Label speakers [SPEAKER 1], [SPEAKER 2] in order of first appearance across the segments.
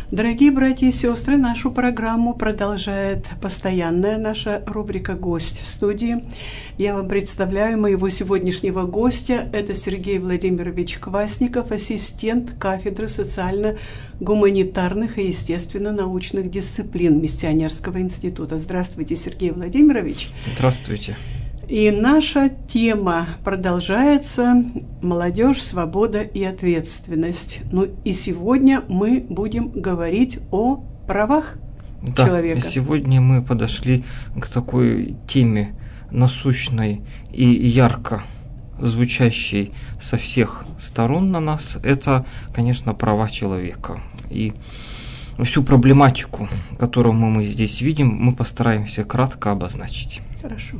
[SPEAKER 1] Дорогие братья и сестры, нашу программу продолжает постоянная наша рубрика «Гость в студии». Я вам представляю моего сегодняшнего гостя. Это Сергей Владимирович Квасников, ассистент кафедры социально-гуманитарных и естественно-научных дисциплин Миссионерского института. Здравствуйте, Сергей Владимирович.
[SPEAKER 2] Здравствуйте.
[SPEAKER 1] И наша тема продолжается «Молодежь, свобода и ответственность». Ну и сегодня мы будем говорить о правах человека.
[SPEAKER 2] Сегодня мы подошли к такой теме насущной и ярко звучащей со всех сторон на нас. Это, конечно, права человека. И всю проблематику, которую мы здесь видим, мы постараемся кратко обозначить.
[SPEAKER 1] Хорошо.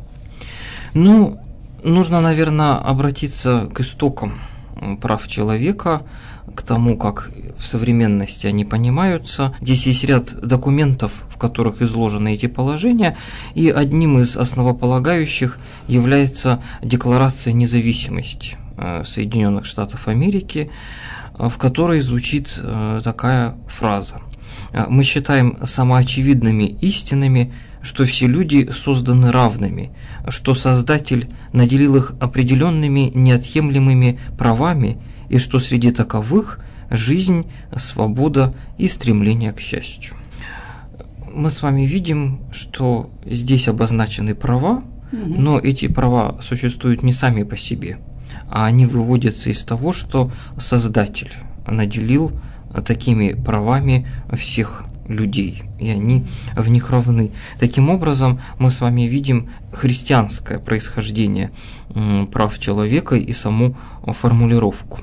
[SPEAKER 2] Нужно, наверное, обратиться к истокам прав человека, к тому, как в современности они понимаются. Здесь есть ряд документов, в которых изложены эти положения, и одним из основополагающих является Декларация независимости Соединенных Штатов Америки, в которой звучит такая фраза: «Мы считаем самоочевидными истинами, что все люди созданы равными, что Создатель наделил их определенными неотъемлемыми правами, и что среди таковых жизнь, свобода и стремление к счастью». Мы с вами видим, что здесь обозначены права, но эти права существуют не сами по себе, а они выводятся из того, что Создатель наделил такими правами всех людей, и они в них равны. Таким образом, мы с вами видим христианское происхождение прав человека и саму формулировку.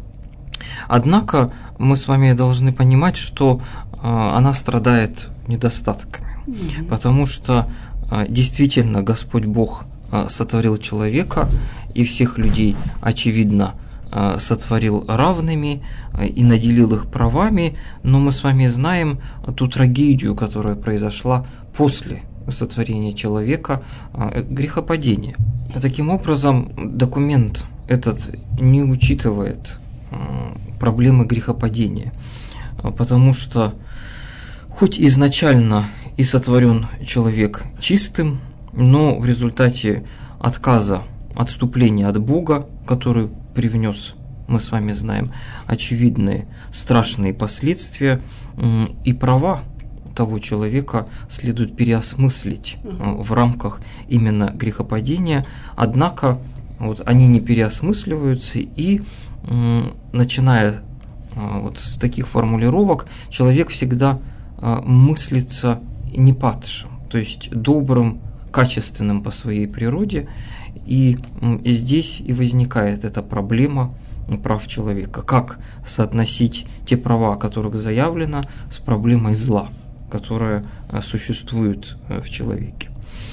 [SPEAKER 2] Однако мы с вами должны понимать, что она страдает недостатками, потому что действительно Господь Бог сотворил человека и всех людей, очевидно, сотворил равными и наделил их правами, но мы с вами знаем ту трагедию, которая произошла после сотворения человека, грехопадения. Таким образом, документ этот не учитывает проблемы грехопадения, потому что хоть изначально и сотворен человек чистым, но в результате отказа, отступления от Бога, который привнес, мы с вами знаем, очевидные страшные последствия, и права того человека следует переосмыслить в рамках именно грехопадения, однако они не переосмысливаются, и начиная с таких формулировок, человек всегда мыслится не падшим, то есть добрым, качественным по своей природе, и здесь и возникает эта проблема прав человека. Как соотносить те права, о которых заявлено, с проблемой зла, которая существует в человеке.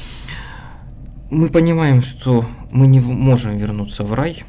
[SPEAKER 2] Мы понимаем, что мы не можем вернуться в рай,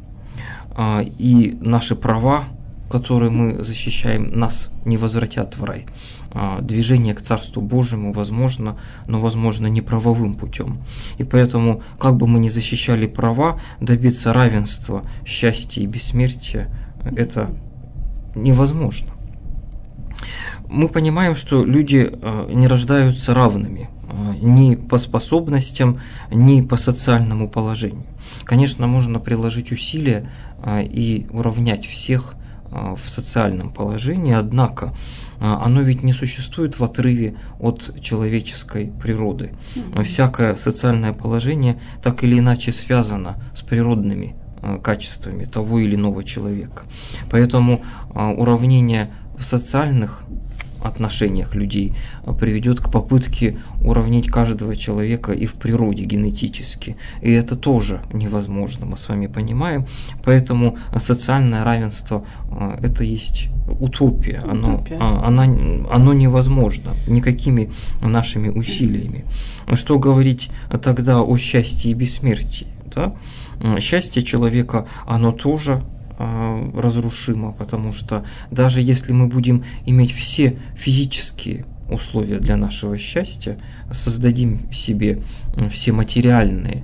[SPEAKER 2] и наши права, которые мы защищаем, нас не возвратят в рай. Движение к Царству Божьему возможно, но возможно не правовым путем. И поэтому, как бы мы ни защищали права, добиться равенства, счастья и бессмертия – это невозможно. Мы понимаем, что люди не рождаются равными ни по способностям, ни по социальному положению. Конечно, можно приложить усилия и уравнять всех в социальном положении, однако оно ведь не существует в отрыве от человеческой природы. Всякое социальное положение так или иначе связано с природными качествами того или иного человека. Поэтому уравнение в социальных отношениях людей приведет к попытке уравнять каждого человека и в природе генетически. И это тоже невозможно, мы с вами понимаем. Поэтому социальное равенство – это есть утопия. Оно невозможно никакими нашими усилиями. Что говорить тогда о счастье и бессмертии? Да? Счастье человека, оно тоже разрушимо, потому что даже если мы будем иметь все физические условия для нашего счастья, создадим себе все материальные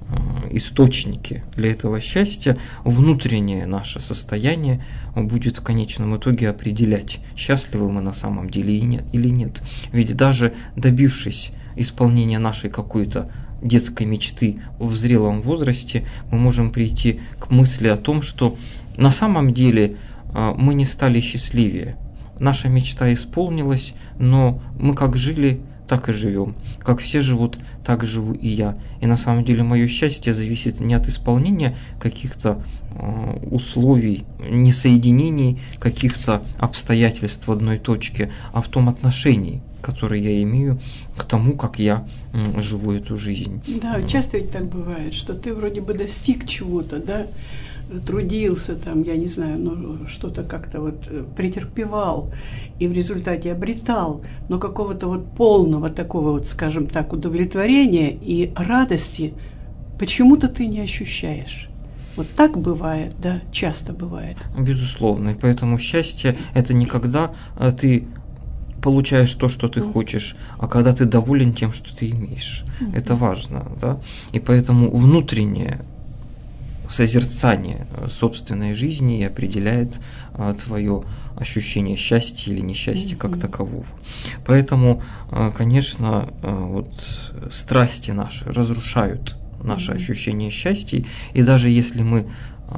[SPEAKER 2] источники для этого счастья, внутреннее наше состояние будет в конечном итоге определять, счастливы мы на самом деле или нет. Ведь даже добившись исполнения нашей какой-то детской мечты в зрелом возрасте, мы можем прийти к мысли о том, что на самом деле мы не стали счастливее. Наша мечта исполнилась, но мы как жили, так и живем. Как все живут, так живу и я. И на самом деле мое счастье зависит не от исполнения каких-то условий, не соединений каких-то обстоятельств в одной точке, а в том отношении, которое я имею к тому, как я живу эту жизнь.
[SPEAKER 1] Да, часто ведь так бывает, что ты вроде бы достиг чего-то, да, трудился там, я не знаю, ну, что-то как-то вот претерпевал и в результате обретал, но какого-то вот полного такого вот, скажем так, удовлетворения и радости почему-то ты не ощущаешь. Вот так бывает, да, часто бывает.
[SPEAKER 2] Безусловно, и поэтому счастье – это не когда ты получаешь то, что ты хочешь, а когда ты доволен тем, что ты имеешь. Это важно, да, и поэтому внутреннее созерцание собственной жизни и определяет твое ощущение счастья или несчастья как такового. Поэтому, конечно, вот страсти наши разрушают наше ощущение счастья, и даже если мы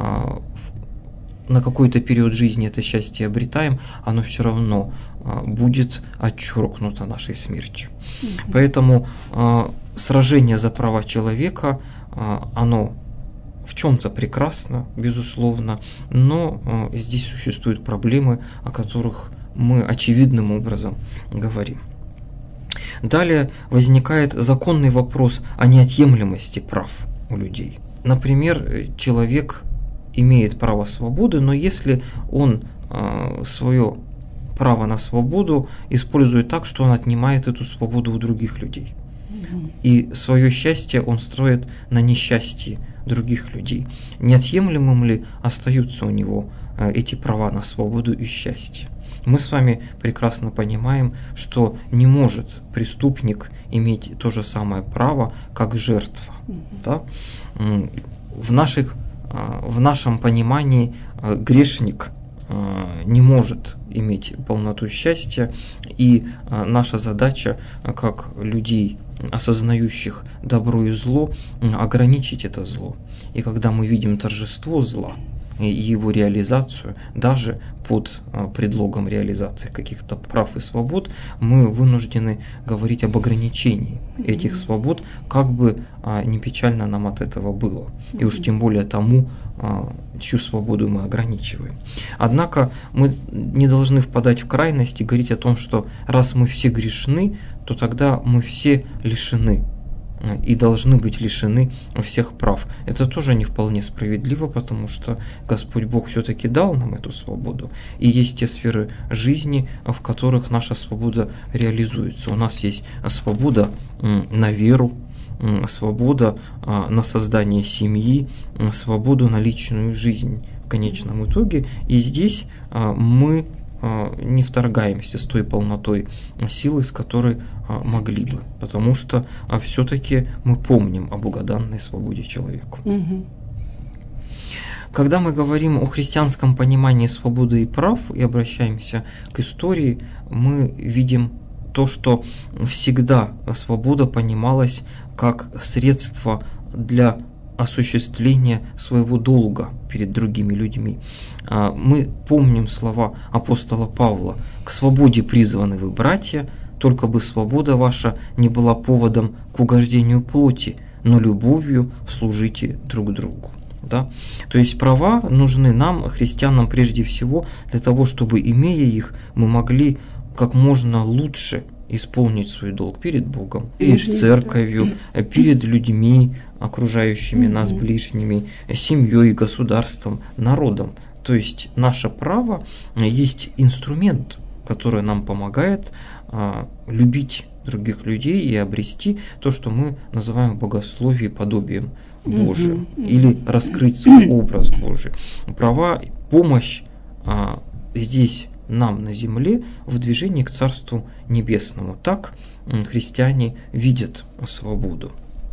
[SPEAKER 2] на какой-то период жизни это счастье обретаем, оно все равно будет отчеркнуто нашей смертью. Поэтому сражение за права человека, оно в чем-то прекрасно, безусловно, но здесь существуют проблемы, о которых мы очевидным образом говорим. Далее возникает законный вопрос о неотъемлемости прав у людей. Например, человек имеет право свободы, но если он свое право на свободу использует так, что он отнимает эту свободу у других людей. И свое счастье он строит на несчастье других людей. Неотъемлемым ли остаются у него эти права на свободу и счастье? Мы с вами прекрасно понимаем, что не может преступник иметь то же самое право, как жертва. Да? В нашем понимании грешник не может иметь полноту счастья, и наша задача, как людей, осознающих добро и зло, ограничить это зло. И когда мы видим торжество зла и его реализацию, даже под предлогом реализации каких-то прав и свобод, мы вынуждены говорить об ограничении этих свобод, как бы не печально нам от этого было. И уж тем более тому, чью свободу мы ограничиваем. Однако мы не должны впадать в крайность и говорить о том, что раз мы все грешны, то тогда мы все лишены и должны быть лишены всех прав. Это тоже не вполне справедливо, потому что Господь Бог все-таки дал нам эту свободу. И есть те сферы жизни, в которых наша свобода реализуется. У нас есть свобода на веру, свобода на создание семьи, свободу на личную жизнь в конечном итоге. И здесь мы не вторгаемся с той полнотой силы, с которой могли бы, потому что все-таки мы помним о богоданной свободе человеку. Когда мы говорим о христианском понимании свободы и прав и обращаемся к истории, мы видим то, что всегда свобода понималась как средство для осуществления своего долга перед другими людьми. Мы помним слова апостола Павла: «К свободе призваны вы, братья, только бы свобода ваша не была поводом к угождению плоти, но любовью служите друг другу». Да? То есть права нужны нам, христианам, прежде всего для того, чтобы, имея их, мы могли как можно лучше исполнить свой долг перед Богом, перед церковью, перед людьми, окружающими нас, ближними, семьей, государством, народом. То есть наше право есть инструмент, который нам помогает любить других людей и обрести то, что мы называем в богословии подобием Божиим, или раскрыть свой образ Божий. Права, помощь здесь нам на земле в движении к Царству Небесному. Так христиане видят свободу.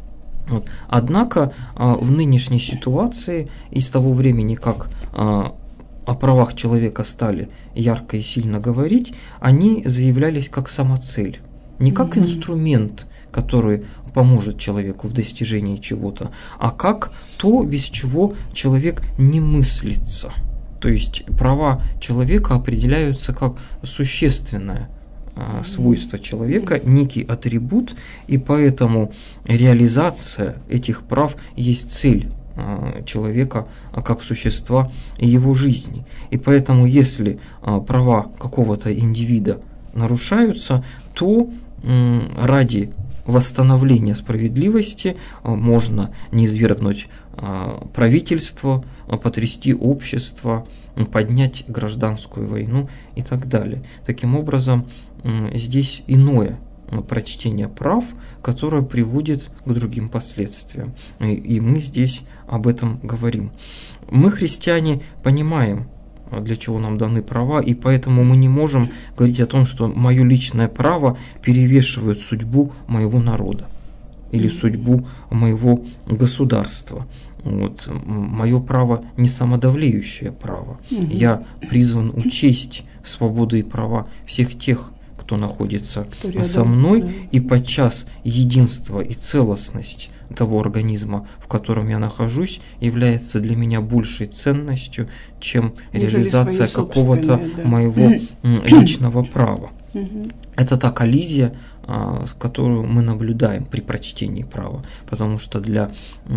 [SPEAKER 2] Вот. Однако в нынешней ситуации и с того времени, как о правах человека стали ярко и сильно говорить, они заявлялись как самоцель, не как инструмент, который поможет человеку в достижении чего-то, а как то, без чего человек не мыслится. То есть права человека определяются как существенное свойство человека, некий атрибут, и поэтому реализация этих прав есть цель человека как существа и его жизни. И поэтому, если права какого-то индивида нарушаются, то ради восстановления справедливости можно низвергнуть правительство, потрясти общество, поднять гражданскую войну и так далее. Таким образом, здесь иное прочтение прав, которое приводит к другим последствиям. И мы здесь об этом говорим. Мы, христиане, понимаем, для чего нам даны права, и поэтому мы не можем говорить о том, что мое личное право перевешивает судьбу моего народа или судьбу моего государства. Вот. Мое право не самодавлеющее право. Я призван учесть свободы и права всех тех, кто находится со мной, и подчас единство и целостность того организма, в котором я нахожусь, является для меня большей ценностью, чем реализация какого-то моего личного права. Это та коллизия, которую мы наблюдаем при прочтении права, потому что для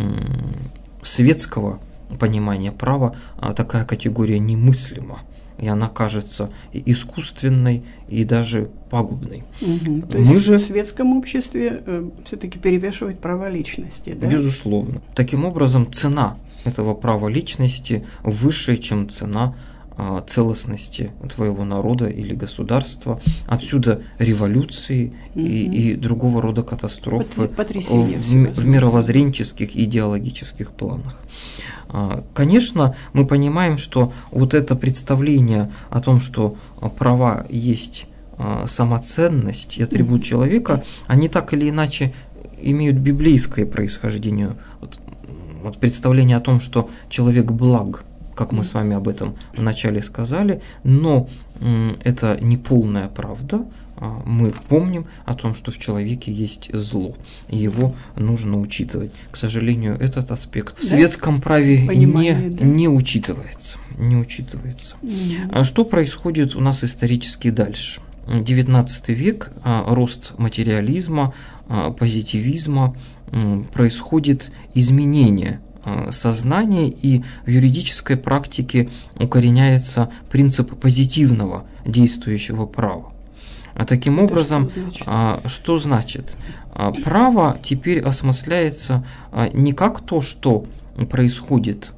[SPEAKER 2] светского понимания права такая категория немыслима, и она кажется искусственной и даже пагубной.
[SPEAKER 1] То есть в светском обществе все-таки перевешивает права личности, да?
[SPEAKER 2] Безусловно. Таким образом, цена этого права личности выше, чем цена целостности твоего народа или государства. Отсюда революции и другого рода катастрофы в мировоззренческих и идеологических планах. Конечно, мы понимаем, что вот это представление о том, что права есть самоценность и атрибут человека, они так или иначе имеют библейское происхождение. Вот представление о том, что человек благ, как мы с вами об этом вначале сказали, но это не полная правда. Мы помним о том, что в человеке есть зло, и его нужно учитывать. К сожалению, этот аспект в светском праве не учитывается. А что происходит у нас исторически дальше? XIX век, рост материализма, позитивизма, происходит изменение сознания, и в юридической практике укореняется принцип позитивного действующего права. Таким образом, что значит? Право теперь осмысляется не как то, что происходит,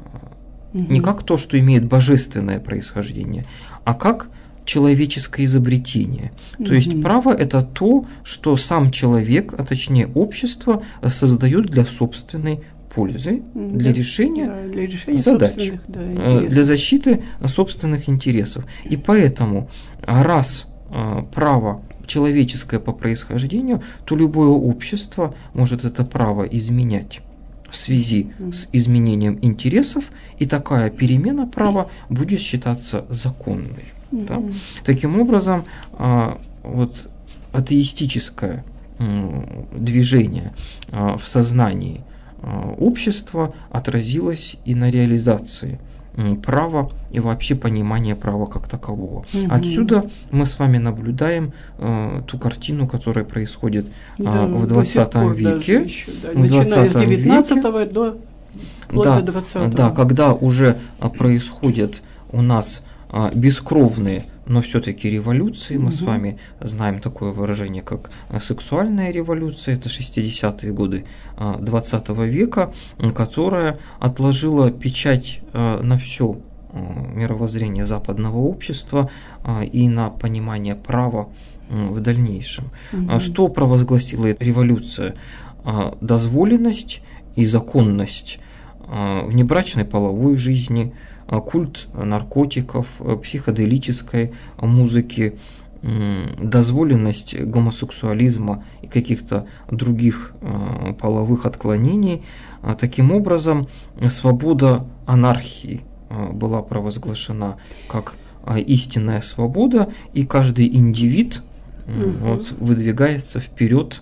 [SPEAKER 2] не как то, что имеет божественное происхождение, а как человеческое изобретение. То есть право – это то, что сам человек, а точнее общество, создает для собственной пользы, для решения задач, для защиты собственных интересов. И поэтому, раз право человеческое по происхождению, то любое общество может это право изменять в связи с изменением интересов, и такая перемена права будет считаться законной. Да? Таким образом, вот атеистическое движение в сознании общества отразилось и на реализации права и вообще понимания права как такового. Отсюда мы с вами наблюдаем ту картину, которая происходит в 20 веке.
[SPEAKER 1] Начиная с 19 до 20.
[SPEAKER 2] Да, когда уже происходят у нас бескровные, но все-таки революции. Мы с вами знаем такое выражение, как сексуальная революция. Это 60-е годы 20 века, которая отложила печать на все мировоззрение западного общества и на понимание права в дальнейшем. Что провозгласила революция? Дозволенность и законность внебрачной половой жизни, культ наркотиков, психоделической музыки, дозволенность гомосексуализма и каких-то других половых отклонений. Таким образом, свобода анархии была провозглашена как истинная свобода, и каждый индивид выдвигается вперед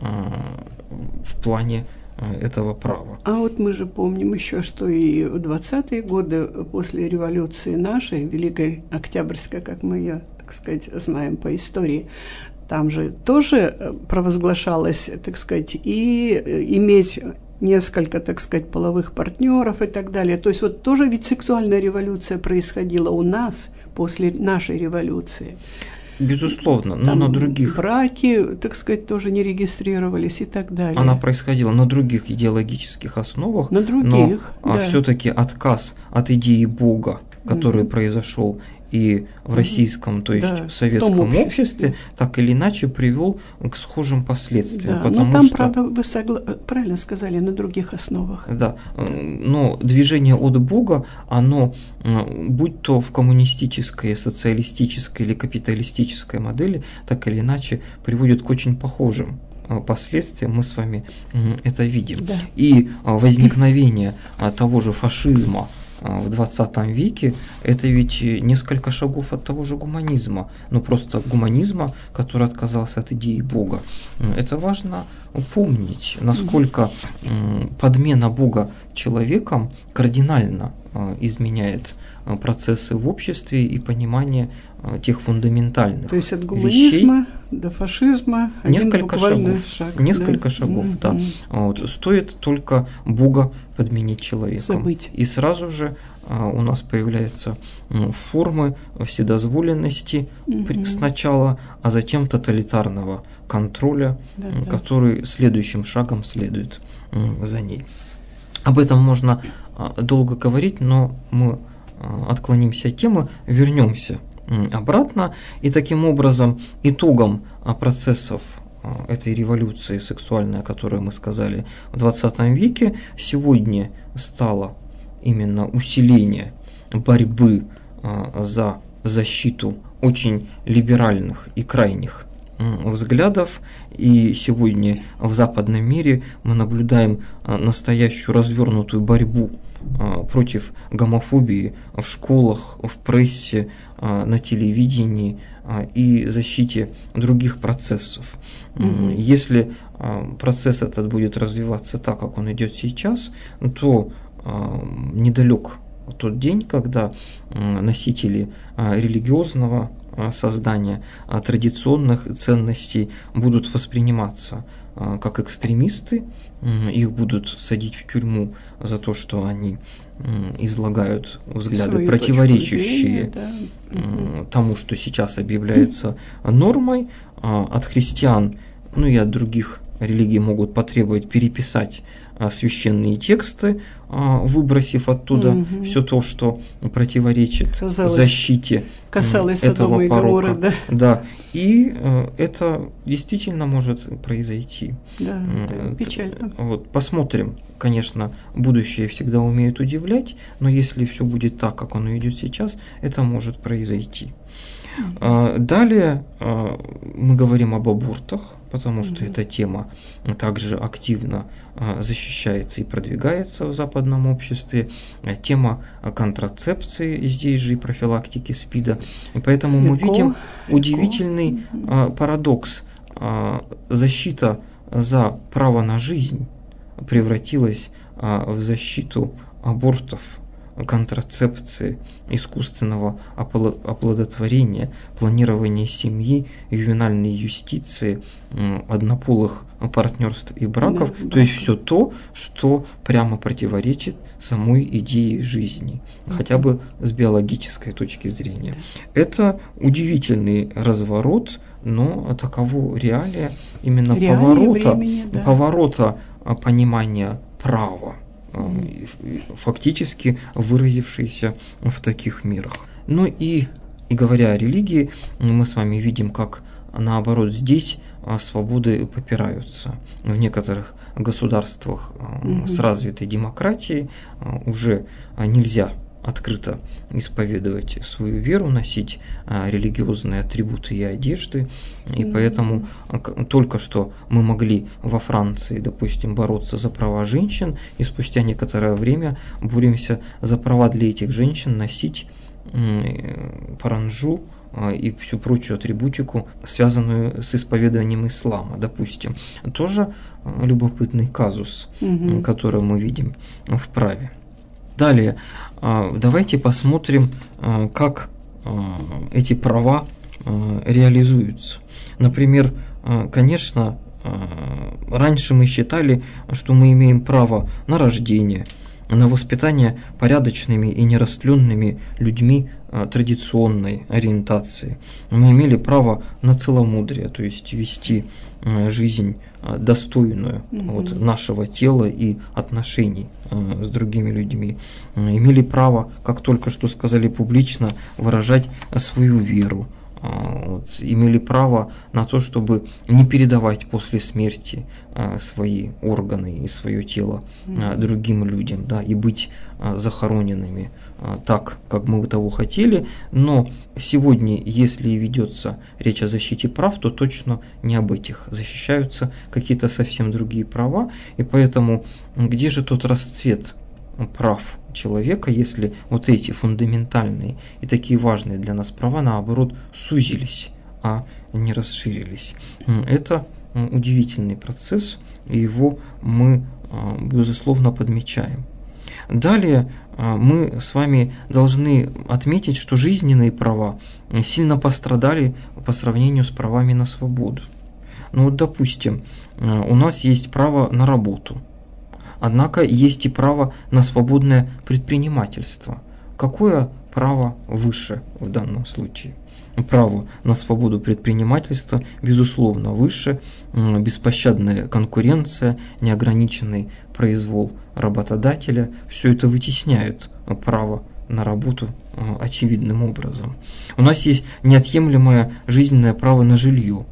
[SPEAKER 2] в плане этого права.
[SPEAKER 1] А вот мы же помним еще, что и в 20-е годы после революции нашей, Великой Октябрьской, как мы ее, так сказать, знаем по истории, там же тоже провозглашалось, так сказать, и иметь несколько, так сказать, половых партнеров и так далее. То есть вот тоже ведь сексуальная революция происходила у нас после нашей революции.
[SPEAKER 2] Безусловно, но на других...
[SPEAKER 1] Браки, так сказать, тоже не регистрировались и так далее.
[SPEAKER 2] Она происходила на других идеологических основах,
[SPEAKER 1] на других,
[SPEAKER 2] но все-таки отказ от идеи Бога, который произошел и в российском, то есть в советском обществе, так или иначе привел к схожим последствиям.
[SPEAKER 1] Да, но там, правда, вы правильно сказали, на других основах.
[SPEAKER 2] Да, но движение от Бога, оно, будь то в коммунистической, социалистической или капиталистической модели, так или иначе приводит к очень похожим последствиям, мы с вами это видим.
[SPEAKER 1] Да.
[SPEAKER 2] И возникновение того же фашизма в 20 веке, это ведь несколько шагов от того же гуманизма, но просто гуманизма, который отказался от идеи Бога. Это важно помнить, насколько подмена Бога человеком кардинально изменяет процессы в обществе и понимание тех фундаментальных.
[SPEAKER 1] То есть от гуманизма до фашизма
[SPEAKER 2] несколько шагов, да. Вот. Стоит только Бога подменить человеком.
[SPEAKER 1] Забыть.
[SPEAKER 2] И сразу же у нас появляются формы вседозволенности сначала, а затем тоталитарного контроля, который следующим шагом следует за ней. Об этом можно долго говорить, но мы отклонимся от темы, вернемся обратно, и таким образом итогом процессов этой революции сексуальной, о которой мы сказали в 20 веке, сегодня стало именно усиление борьбы за защиту очень либеральных и крайних взглядов, и сегодня в западном мире мы наблюдаем настоящую развернутую борьбу против гомофобии в школах, в прессе, на телевидении и защите других процессов. Если процесс этот будет развиваться так, как он идет сейчас, то недалек тот день, когда носители религиозного создания традиционных ценностей будут восприниматься как экстремисты, их будут садить в тюрьму за то, что они излагают взгляды, противоречащие тому, что сейчас объявляется нормой. От христиан, ну и от других религий могут потребовать переписать священные тексты, выбросив оттуда все то, что противоречит защите этого порока. Да. И это действительно может произойти.
[SPEAKER 1] Да, это печально.
[SPEAKER 2] Вот, посмотрим. Конечно, будущее всегда умеет удивлять, но если все будет так, как оно идет сейчас, это может произойти. Далее мы говорим об абортах, потому что эта тема также активно защищается и продвигается в западном обществе. Тема контрацепции здесь же и профилактики СПИДа. И поэтому мы видим удивительный парадокс. Защита за право на жизнь превратилась в защиту абортов, контрацепции, искусственного оплодотворения, планирования семьи, ювенальной юстиции, однополых партнерств и браков, то есть все то, что прямо противоречит самой идее жизни, хотя бы с биологической точки зрения. Это удивительный разворот, но таково реалия именно поворота понимания права, фактически выразившийся в таких мирах. Ну и говоря о религии, мы с вами видим, как наоборот здесь свободы попираются. В некоторых государствах с развитой демократией уже нельзя открыто исповедовать свою веру, носить религиозные атрибуты и одежды. И поэтому только что мы могли во Франции, допустим, бороться за права женщин, и спустя некоторое время боремся за права для этих женщин носить паранджу и всю прочую атрибутику, связанную с исповедованием ислама, допустим. Тоже любопытный казус, который мы видим в праве. Далее, давайте посмотрим, как эти права реализуются. Например, конечно, раньше мы считали, что мы имеем право на рождение, на воспитание порядочными и нерастленными людьми традиционной ориентации. Мы имели право на целомудрие, то есть вести жизнь достойную вот нашего тела и отношений с другими людьми. Имели право, как только что сказали, публично выражать свою веру. Вот, имели право на то, чтобы не передавать после смерти свои органы и свое тело другим людям, да, и быть захороненными так, как мы того хотели. Но сегодня, если ведется речь о защите прав, то точно не об этих. Защищаются какие-то совсем другие права, и поэтому где же тот расцвет прав человека, если вот эти фундаментальные и такие важные для нас права, наоборот, сузились, а не расширились? Это удивительный процесс, и его мы, безусловно, подмечаем. Далее мы с вами должны отметить, что жизненные права сильно пострадали по сравнению с правами на свободу. Ну вот, допустим, у нас есть право на работу. Однако есть и право на свободное предпринимательство. Какое право выше в данном случае? Право на свободу предпринимательства, безусловно, выше. Беспощадная конкуренция, неограниченный произвол работодателя – все это вытесняет право на работу очевидным образом. У нас есть неотъемлемое жизненное право на жилье,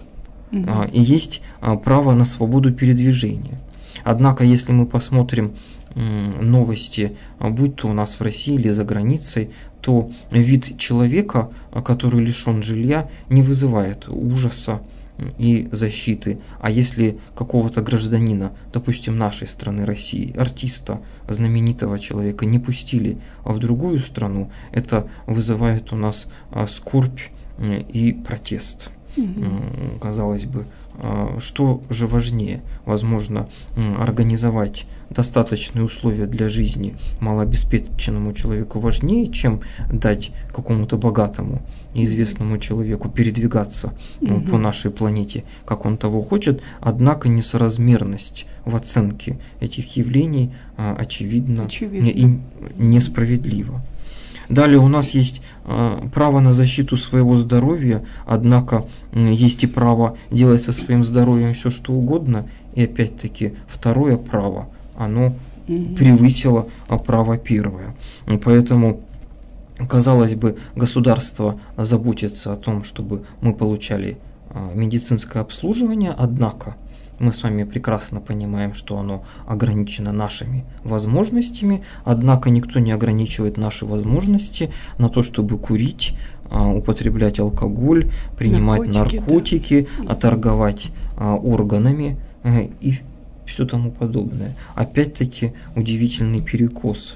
[SPEAKER 2] и есть право на свободу передвижения. Однако, если мы посмотрим новости, будь то у нас в России или за границей, то вид человека, который лишен жилья, не вызывает ужаса и защиты. А если какого-то гражданина, допустим, нашей страны, России, артиста, знаменитого человека, не пустили в другую страну, это вызывает у нас скорбь и протест. Казалось бы, что же важнее? Возможно, организовать достаточные условия для жизни малообеспеченному человеку важнее, чем дать какому-то богатому и известному человеку передвигаться по нашей планете, как он того хочет. Однако несоразмерность в оценке этих явлений очевидна и несправедлива. Далее у нас есть право на защиту своего здоровья, однако есть и право делать со своим здоровьем все, что угодно. И опять-таки второе право, оно превысило право первое. Поэтому, казалось бы, государство заботится о том, чтобы мы получали медицинское обслуживание, однако мы с вами прекрасно понимаем, что оно ограничено нашими возможностями, однако никто не ограничивает наши возможности на то, чтобы курить, употреблять алкоголь, принимать наркотики, торговать органами и все тому подобное. Опять-таки удивительный перекос.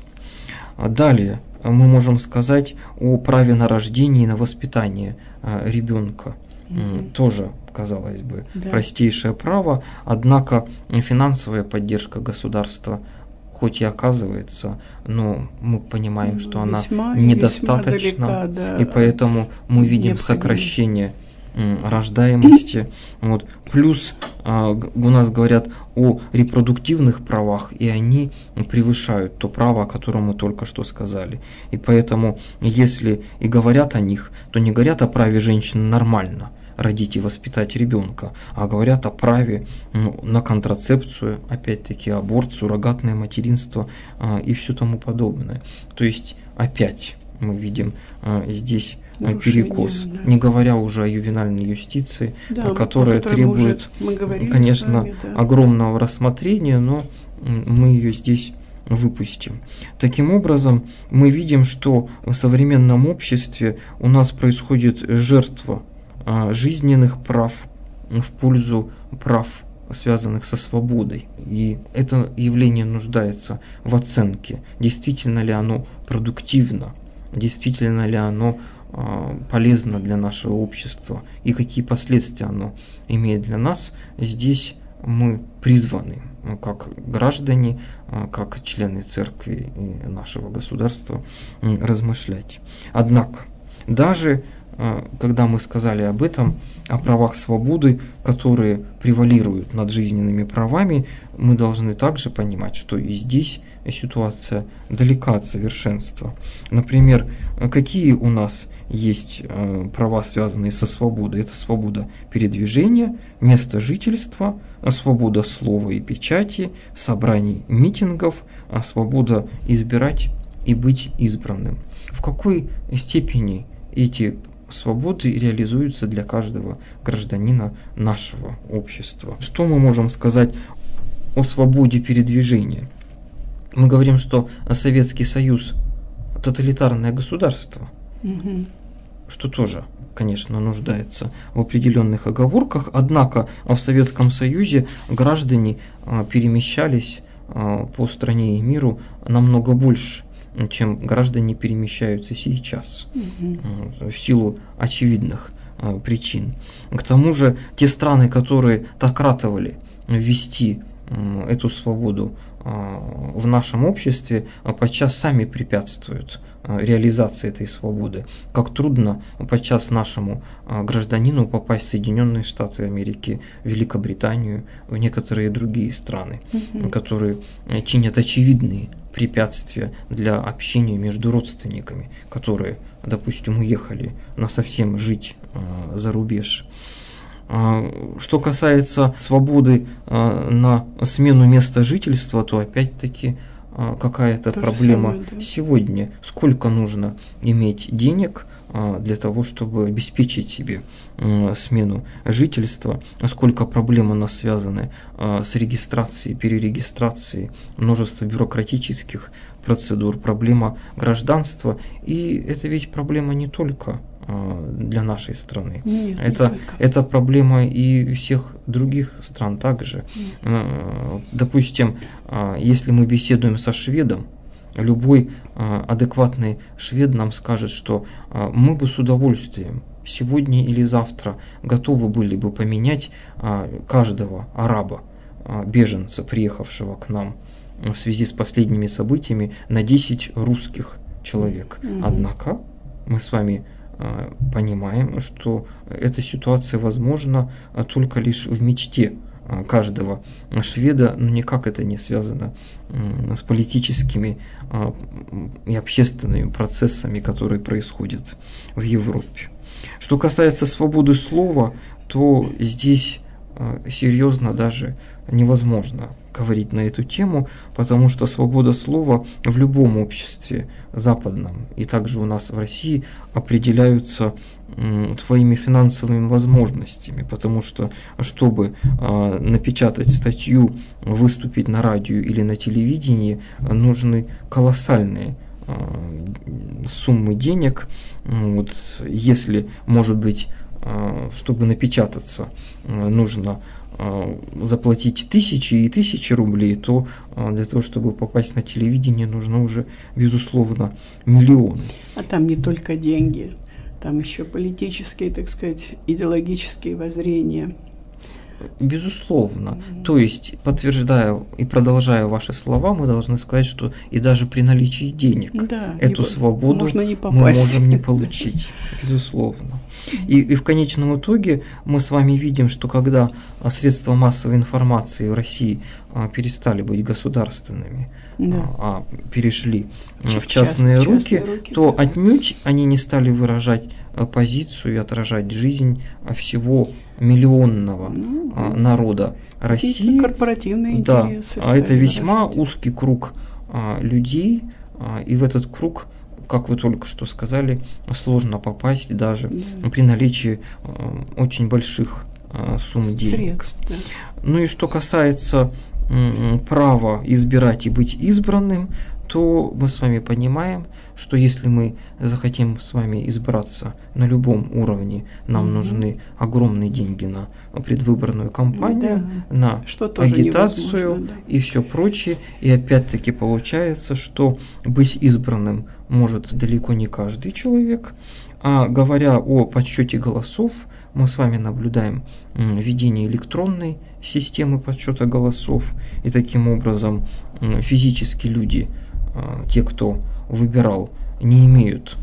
[SPEAKER 2] Далее мы можем сказать о праве на рождение и на воспитание ребенка. Тоже, казалось бы, простейшее право, однако финансовая поддержка государства хоть и оказывается, но мы понимаем, что она недостаточна, далека, и поэтому мы видим сокращение рождаемости. Вот. Плюс у нас говорят о репродуктивных правах, и они превышают то право, о котором мы только что сказали. И поэтому, если и говорят о них, то не говорят о праве женщины нормально родить и воспитать ребенка, а говорят о праве на контрацепцию, опять-таки аборт, суррогатное материнство и все тому подобное. То есть опять мы видим здесь перекос, не говоря уже о ювенальной юстиции, которая требует, конечно, огромного рассмотрения, но мы ее здесь выпустим. Таким образом, мы видим, что в современном обществе у нас происходит жертва жизненных прав в пользу прав, связанных со свободой. И это явление нуждается в оценке, действительно ли оно продуктивно, действительно ли оно полезно для нашего общества и какие последствия оно имеет для нас. Здесь мы призваны, как граждане, как члены церкви и нашего государства, размышлять. Однако, даже когда мы сказали об этом, о правах свободы, которые превалируют над жизненными правами, мы должны также понимать, что и здесь ситуация далека от совершенства. Например, какие у нас есть права, связанные со свободой? Это свобода передвижения, место жительства, свобода слова и печати, собраний, митингов, свобода избирать и быть избранным. В какой степени эти свободы реализуются для каждого гражданина нашего общества? Что мы можем сказать о свободе передвижения? Мы говорим, что Советский Союз – тоталитарное государство, что тоже, конечно, нуждается в определенных оговорках, однако в Советском Союзе граждане перемещались по стране и миру намного больше, чем граждане перемещаются сейчас, в силу очевидных причин. К тому же, те страны, которые так ратовали ввести эту свободу в нашем обществе, подчас сами препятствуют реализации этой свободы. Как трудно подчас нашему гражданину попасть в Соединенные Штаты Америки, Великобританию, в некоторые другие страны, которые чинят очевидные препятствия для общения между родственниками, которые, допустим, уехали насовсем жить за рубеж. Что касается свободы на смену места жительства, то опять-таки какая-то проблема самое, да. Сегодня. Сколько нужно иметь денег для того, чтобы обеспечить себе смену жительства, сколько проблем у нас связаны с регистрацией, перерегистрацией, множество бюрократических процедур, проблема гражданства. И это ведь проблема не только для нашей страны. Нет, это проблема и всех других стран также. Допустим, если мы беседуем со шведом, любой адекватный швед нам скажет, что мы бы с удовольствием сегодня или завтра готовы были бы поменять каждого араба, беженца, приехавшего к нам в связи с последними событиями, на 10 русских человек. Однако мы с вами понимаем, что эта ситуация возможна только лишь в мечте каждого шведа, но никак это не связано с политическими и общественными процессами, которые происходят в Европе. Что касается свободы слова, то здесь серьезно даже невозможно говорить на эту тему, потому что свобода слова в любом обществе западном и также у нас в России определяются твоими финансовыми возможностями, потому что, чтобы напечатать статью, выступить на радио или на телевидении, нужны колоссальные суммы денег. Вот, если, может быть, чтобы напечататься, нужно заплатить тысячи и тысячи рублей, то для того, чтобы попасть на телевидение, нужно уже, безусловно, миллионы.
[SPEAKER 1] А там не только деньги, там еще политические, так сказать, идеологические воззрения.
[SPEAKER 2] Безусловно. То есть, подтверждая и продолжая ваши слова, мы должны сказать, что и даже при наличии денег эту свободу мы можем не получить. Безусловно. И в конечном итоге мы с вами видим, что когда средства массовой информации в России перестали быть государственными, а перешли в частные руки, то отнюдь они не стали выражать позицию и отражать жизнь всего миллионного народа России.
[SPEAKER 1] Корпоративные интересы.
[SPEAKER 2] А это весьма узкий круг людей, и в этот круг, как вы только что сказали, сложно попасть даже при наличии очень больших сумм денег.
[SPEAKER 1] Средств, да.
[SPEAKER 2] Ну и что касается право избирать и быть избранным, то мы с вами понимаем, что если мы захотим с вами избраться на любом уровне, нам нужны огромные деньги на предвыборную кампанию, на агитацию и все прочее. И опять-таки получается, что быть избранным может далеко не каждый человек. А говоря о подсчете голосов, мы с вами наблюдаем введение электронной системы подсчета голосов, и таким образом физические люди, те, кто выбирал, не имеют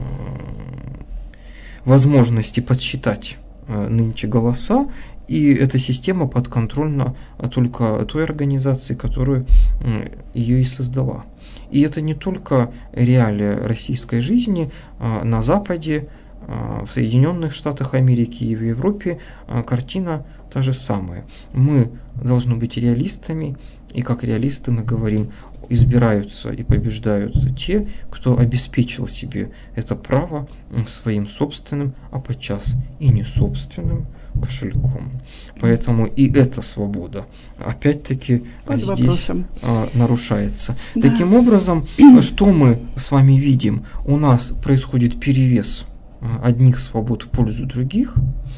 [SPEAKER 2] возможности подсчитать нынче голоса, и эта система подконтрольна только той организации, которая ее и создала. И это не только реалия российской жизни. На Западе, в Соединенных Штатах Америки и в Европе картина та же самая. Мы должны быть реалистами, и как реалисты мы говорим, избираются и побеждают те, кто обеспечил себе это право своим собственным, а подчас и не собственным кошельком. Поэтому и эта свобода опять-таки здесь нарушается. Да. Таким образом, что мы с вами видим? У нас происходит перевес одних свобод в пользу других,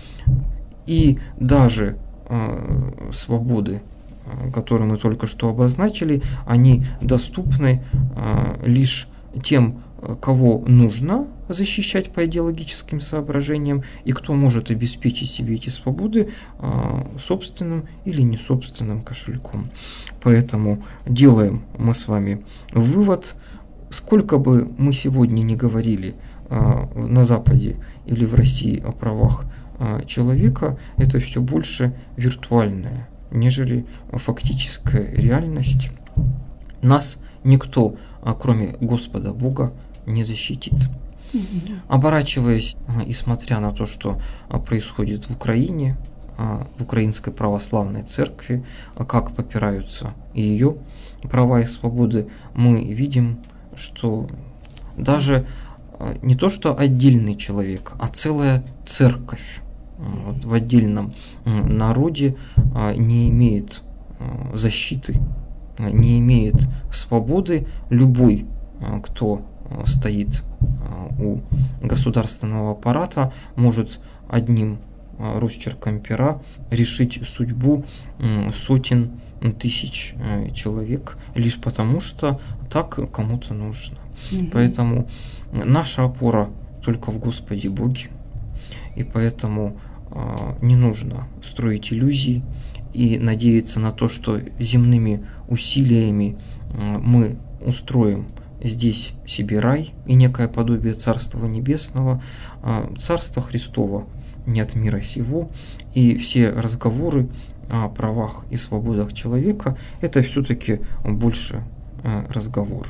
[SPEAKER 2] и даже свободы, которые мы только что обозначили, они доступны лишь тем, кого нужно защищать по идеологическим соображениям, и кто может обеспечить себе эти свободы собственным или несобственным кошельком. Поэтому делаем мы с вами вывод, сколько бы мы сегодня не говорили на Западе или в России о правах человека, это все больше виртуальное, нежели фактическая реальность. Нас никто, кроме Господа Бога, не защитит. Оборачиваясь и смотря на то, что происходит в Украине, в Украинской православной церкви, как попираются ее права и свободы, мы видим, что даже не то, что отдельный человек, а целая церковь в отдельном народе не имеет защиты, не имеет свободы. Любой, кто стоит у государственного аппарата, может одним росчерком пера решить судьбу сотен тысяч человек, лишь потому, что так кому-то нужно. Поэтому наша опора только в Господе Боге, и поэтому не нужно строить иллюзий и надеяться на то, что земными усилиями мы устроим здесь себе рай и некое подобие Царства Небесного. Царство Христово не от мира сего, и все разговоры о правах и свободах человека – это все-таки больше разговор.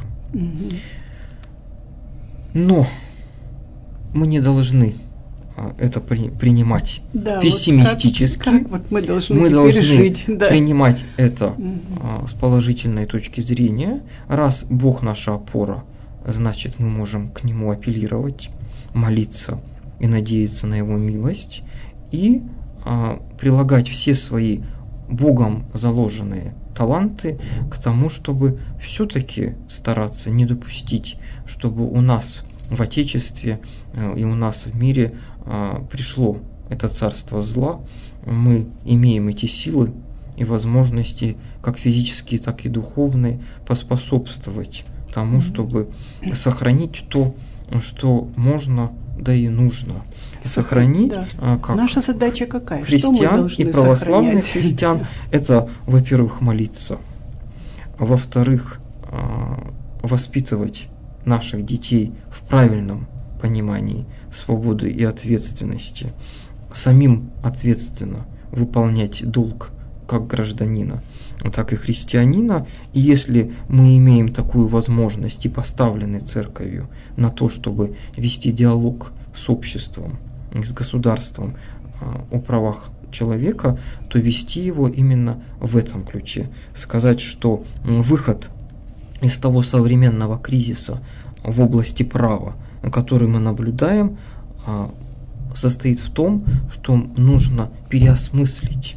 [SPEAKER 2] Но мы не должны это принимать пессимистически.
[SPEAKER 1] Вот мы должны
[SPEAKER 2] принимать это с положительной точки зрения. Раз Бог наша опора, значит, мы можем к Нему апеллировать, молиться и надеяться на Его милость, и прилагать все свои Богом заложенные таланты к тому, чтобы все-таки стараться не допустить, чтобы у нас в Отечестве и у нас в мире пришло это царство зла. Мы имеем эти силы и возможности, как физические, так и духовные, поспособствовать тому, чтобы сохранить то, что можно, да и нужно сохранить. Как
[SPEAKER 1] наша задача какая?
[SPEAKER 2] Христиан и православных христиан – это, во-первых, молиться, во-вторых, воспитывать наших детей в правильном понимании свободы и ответственности, самим ответственно выполнять долг как гражданина, так и христианина. И если мы имеем такую возможность и поставлены церковью на то, чтобы вести диалог с обществом, с государством о правах человека, то вести его именно в этом ключе. Сказать, что выход из того современного кризиса в области права, который мы наблюдаем, состоит в том, что нужно переосмыслить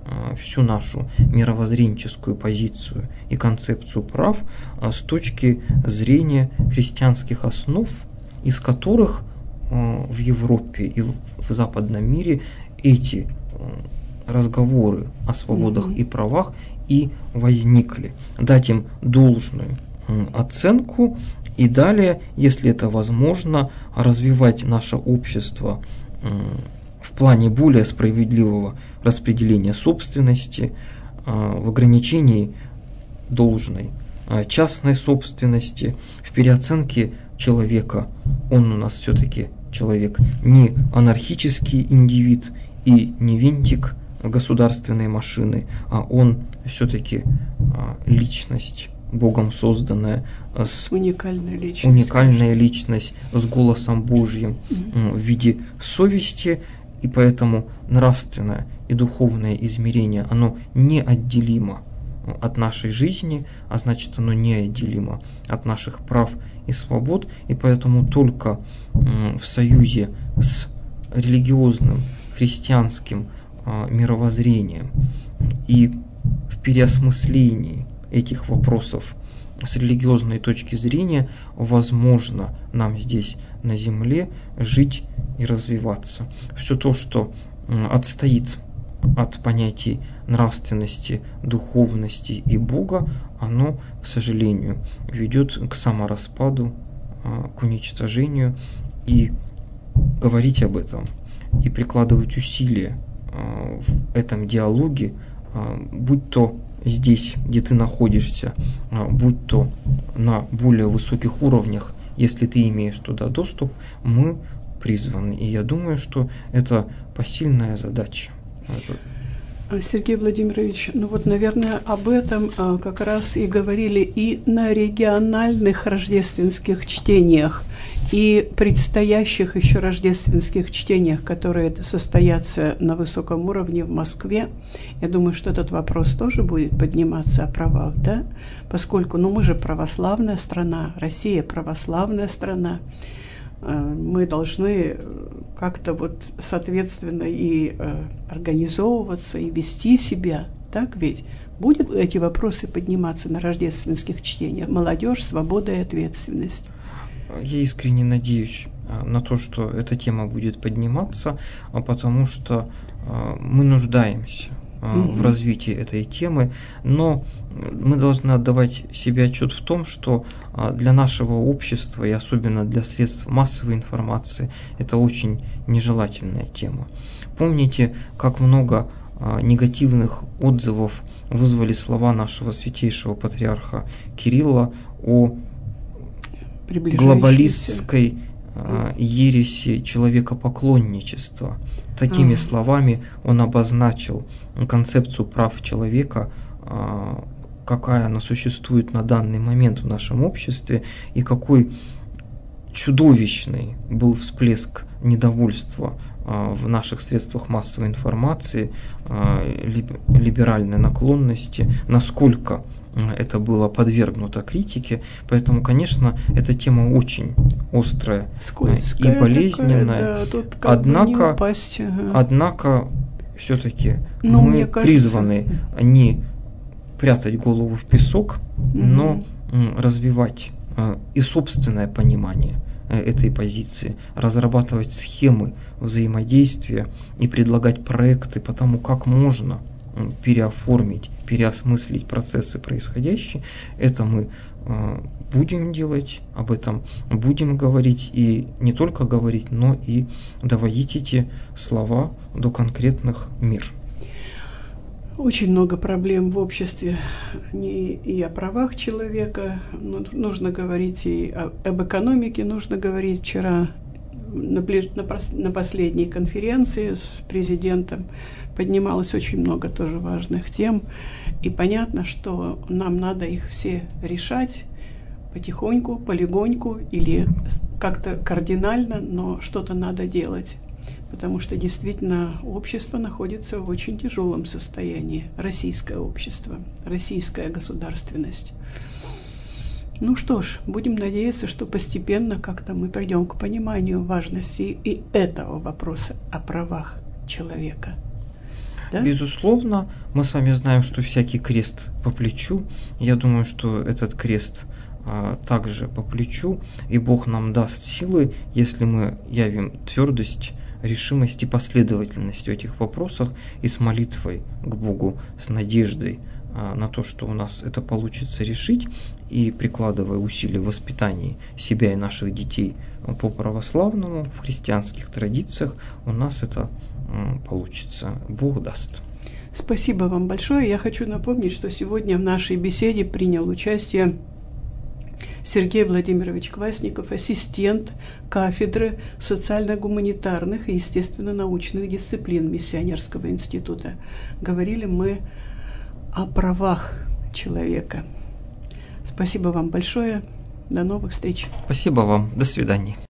[SPEAKER 2] всю нашу мировоззренческую позицию и концепцию прав с точки зрения христианских основ, из которых в Европе и в западном мире эти разговоры о свободах и правах и возникли. Дать им должную оценку и далее, если это возможно, развивать наше общество в плане более справедливого распределения собственности, в ограничении должной частной собственности, в переоценке человека. Он у нас все-таки человек не анархический индивид и не винтик государственной машины, а он все-таки личность, Богом созданная, уникальная личность с голосом Божьим в виде совести, и поэтому нравственное и духовное измерение, оно неотделимо от нашей жизни, а значит, оно неотделимо от наших прав и свобод, и поэтому только в союзе с религиозным христианским мировоззрением и в переосмыслении этих вопросов с религиозной точки зрения возможно нам здесь на земле жить и развиваться. Все то, что отстоит от понятий нравственности, духовности и Бога, оно, к сожалению, ведет к самораспаду, к уничтожению. И говорить об этом и прикладывать усилия в этом диалоге, будь то здесь, где ты находишься, будь то на более высоких уровнях, если ты имеешь туда доступ, мы призваны. И я думаю, что это посильная задача.
[SPEAKER 1] Сергей Владимирович, ну вот, наверное, об этом как раз и говорили и на региональных рождественских чтениях, и предстоящих еще рождественских чтениях, которые состоятся на высоком уровне в Москве. Я думаю, что этот вопрос тоже будет подниматься о правах, да? Поскольку, мы же православная страна, Россия православная страна, мы должны как-то вот соответственно и организовываться, и вести себя, так ведь? Будут эти вопросы подниматься на рождественских чтениях? Молодежь, свобода и ответственность.
[SPEAKER 2] Я искренне надеюсь на то, что эта тема будет подниматься, потому что мы нуждаемся в развитии этой темы, но мы должны отдавать себе отчет в том, что для нашего общества и особенно для средств массовой информации это очень нежелательная тема. Помните, как много негативных отзывов вызвали слова нашего святейшего патриарха Кирилла о глобалистской ереси человекопоклонничества. Такими словами он обозначил концепцию прав человека, какая она существует на данный момент в нашем обществе, и какой чудовищный был всплеск недовольства в наших средствах массовой информации, либеральной наклонности, насколько это было подвергнуто критике. Поэтому, конечно, эта тема очень острая, скользкая и болезненная. Такая, да, однако все-таки мы призваны не прятать голову в песок, но развивать и собственное понимание этой позиции, разрабатывать схемы взаимодействия и предлагать проекты по тому, как можно переоформить, переосмыслить процессы происходящие. Это мы будем делать, об этом будем говорить, и не только говорить, но и доводить эти слова до конкретных мер.
[SPEAKER 1] Очень много проблем в обществе, и о правах человека нужно говорить, и об экономике нужно говорить. Вчера на последней конференции с президентом поднималось очень много тоже важных тем, и понятно, что нам надо их все решать потихоньку, полегоньку или как-то кардинально, но что-то надо делать, потому что действительно общество находится в очень тяжелом состоянии, российское общество, российская государственность. Ну что ж, будем надеяться, что постепенно как-то мы придем к пониманию важности и этого вопроса о правах человека. Да?
[SPEAKER 2] Безусловно, мы с вами знаем, что всякий крест по плечу. Я думаю, что этот крест также по плечу, и Бог нам даст силы, если мы явим твердость, решимость и последовательность в этих вопросах, и с молитвой к Богу, с надеждой на то, что у нас это получится решить, и прикладывая усилия в воспитании себя и наших детей по православному, в христианских традициях, у нас это получится. Бог даст.
[SPEAKER 1] Спасибо вам большое. Я хочу напомнить, что сегодня в нашей беседе принял участие Сергей Владимирович Квасников, ассистент кафедры социально-гуманитарных и естественно-научных дисциплин Миссионерского института. Говорили мы о правах человека. Спасибо вам большое. До новых встреч.
[SPEAKER 2] Спасибо вам. До свидания.